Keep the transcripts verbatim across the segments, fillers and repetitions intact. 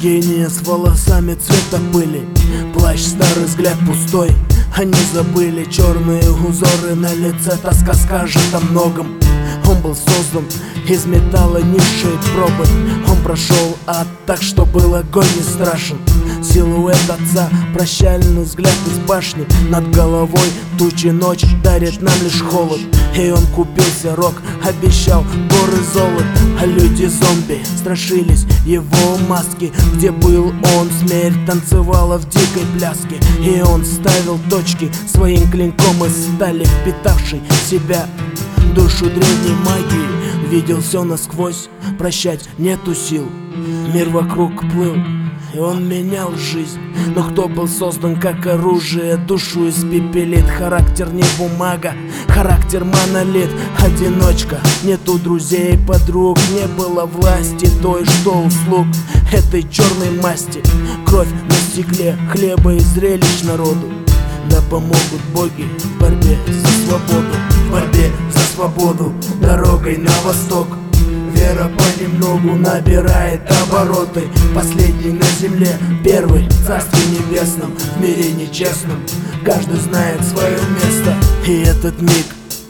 Гения с волосами цвета пыли, плащ, старый взгляд пустой. Они забыли черные узоры на лице, тоска скажет о многом. Он был создан из металла низшей пробы. Он прошел ад так, что был огонь не страшен. Силуэт отца, прощальный взгляд из башни. Над головой тучи, ночь дарит нам лишь холод. И он купился, рок обещал горы золот. А люди-зомби страшились его маски. Где был он, смерть танцевала в дикой пляске. И он ставил точки своим клинком из стали, впитавший в себя душу древней магии. Видел все насквозь, прощать нету сил. Мир вокруг плыл, и он менял жизнь. Но кто был создан как оружие, душу испепелит. Характер не бумага, характер монолит. Одиночка, нету друзей, подруг. Не было власти той, что услуг этой черной масти. Кровь на стекле, хлеба и зрелищ народу. Да помогут боги в борьбе за свободу. В борьбе за свободу, дорогой на восток. Вера понемногу набирает обороты. Последний на земле, первый в царстве небесном. В мире нечестном каждый знает свое место. И этот миг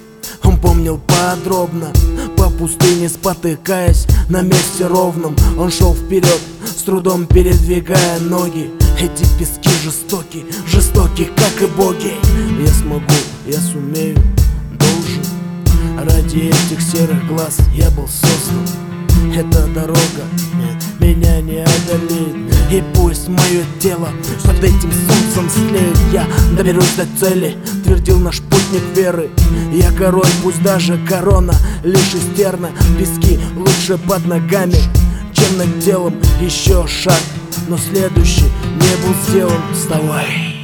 он помнил подробно. По пустыне спотыкаясь на месте ровном, он шел вперед, с трудом передвигая ноги. Эти пески жестоки, жестоки, как и боги. Я смогу, я сумею, должен. Ради этих серых глаз я был создан. Эта дорога, нет, меня не одолеет. И пусть мое тело под этим солнцем слеет, я доберусь до цели, твердил наш путник веры. Я король, пусть даже корона лишь из терна. Пески лучше под ногами, чем над телом. Еще шаг, но следующий не был сделан. Вставай,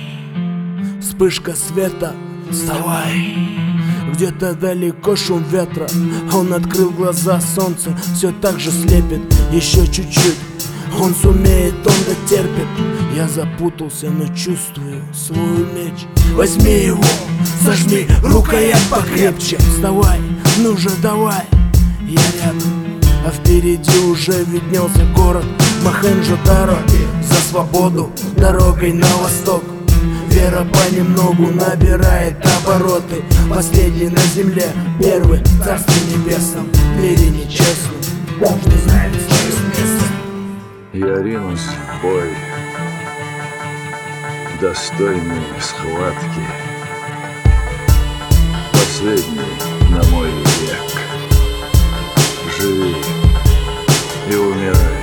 вспышка света, вставай. Где-то далеко шум ветра. Он открыл глаза, солнце все так же слепит. Еще чуть-чуть, он сумеет, он дотерпит. Я запутался, но чувствую свой меч. Возьми его, сожми рукоять покрепче. Вставай, ну же давай, я рядом. А впереди уже виднелся город Мохенджо-Даро. За свободу, дорогой на восток. Вера понемногу набирает обороты. Последний на земле, первый в царстве небесном. В мире нечестном каждый знает свое место. Я ринусь в бой, достойные схватки, последний на мой век. Живи и умирай.